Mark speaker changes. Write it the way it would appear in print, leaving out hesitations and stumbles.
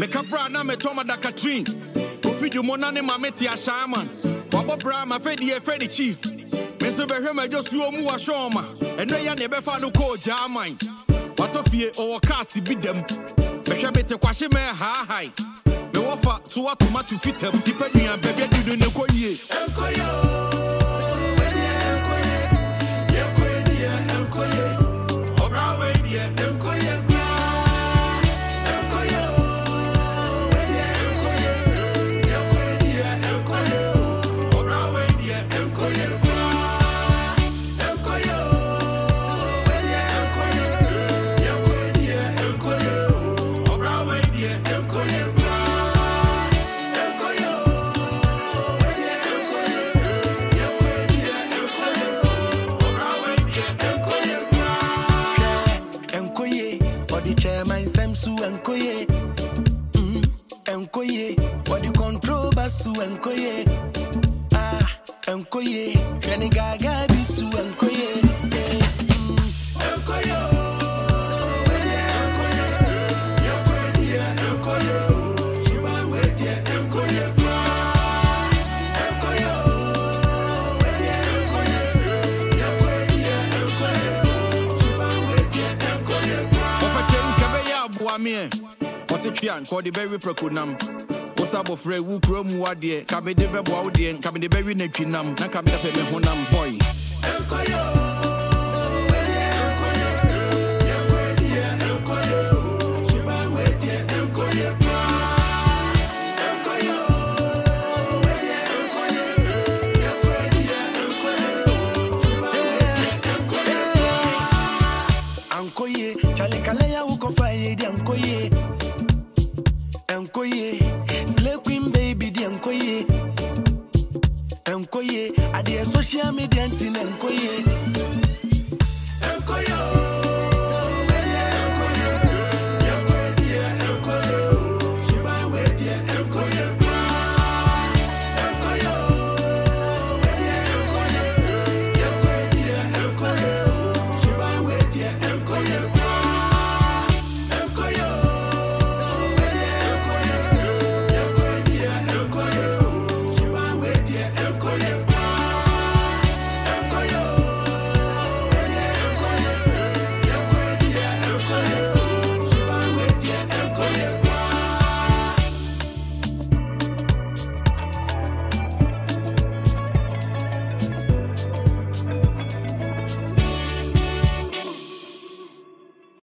Speaker 1: Me capra na me toma da Catherine. Ofidio monane ma meti a shaman. Wabo bra ma fedi e Freddy Chief. Me so be hwe me just you mu a shoma. Eno ya ne be fa no ko jaman. Wato fie o kasi bi dem. Me hwe bete kwahye me ha hai. Me wofa so wa tomato fitem. Dipanya bebe dudu ne ko yie. Enkoyo. Enkoye, Enkoye, what you control basu Enkoye, Enkoye, Granny Gaga bisu Enkoye, Enkoye, what's it pian called the berry procunam? What's up of Ray Wu Chrome Wadie, Cabby de Bebaudian, Cabby the berry Nechinam, Nakabda Honam boy. Ankoye, Chalekalea Ukofaye, Ankoye, Enkoye, Slay Queen baby, the Enkoye, Enkoye, I did social media, Enkoye.